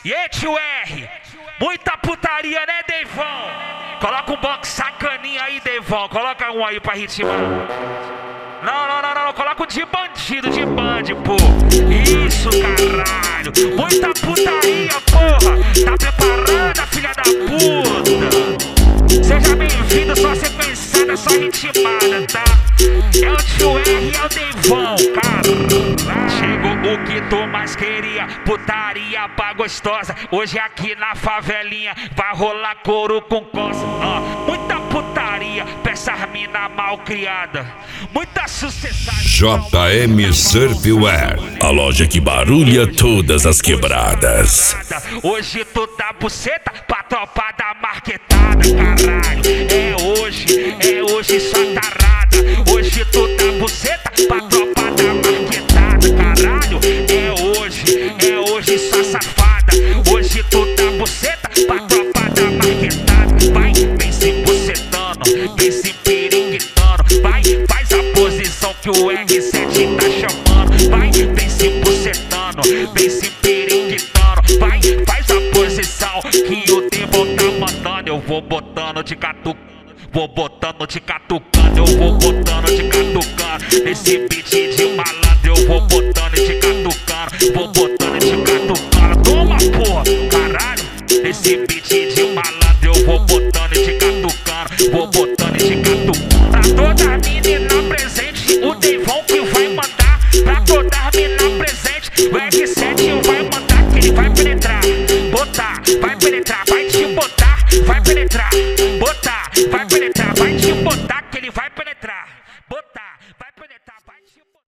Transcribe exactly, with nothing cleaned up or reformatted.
E aí, tio R, muita putaria, né, Deivão? Coloca um box sacaninha aí, Deivão. Coloca um aí pra ritmar. Não, não, não, não, coloca um de bandido, de band, pô. Isso, caralho. Muita putaria, porra. Tá preparada, filha da puta? Seja bem-vindo, só sequenciada, só ritmada, tá? É o tio R, é o Deivão, cara. Chegou o que tu mais queria, putaria pra gostosa. Hoje aqui na favelinha vai rolar couro com coça. Ah, muita putaria pra essas mina mal criada. Muita sucessão. J M Surfwear, a loja que barulha todas as quebradas. Hoje tu dá buceta pra tropa da marquetada, caralho. É hoje, é hoje só tarada. Hoje tu dá buceta pra tropa da marquetada, caralho. É hoje, é hoje só safada. Hoje tu dá buceta pra tropa da marquetada. Vai, vem se bucetando, vem se periquitando. Vai, faz a posição que o R sete tá chamando. Vai, vem se bucetando, vem se periquitando. Vai, faz a posição que o Deivão tá mandando. Eu vou botando de catucando, vou botando de catucando. Eu vou botando de catucando nesse beat de malandro.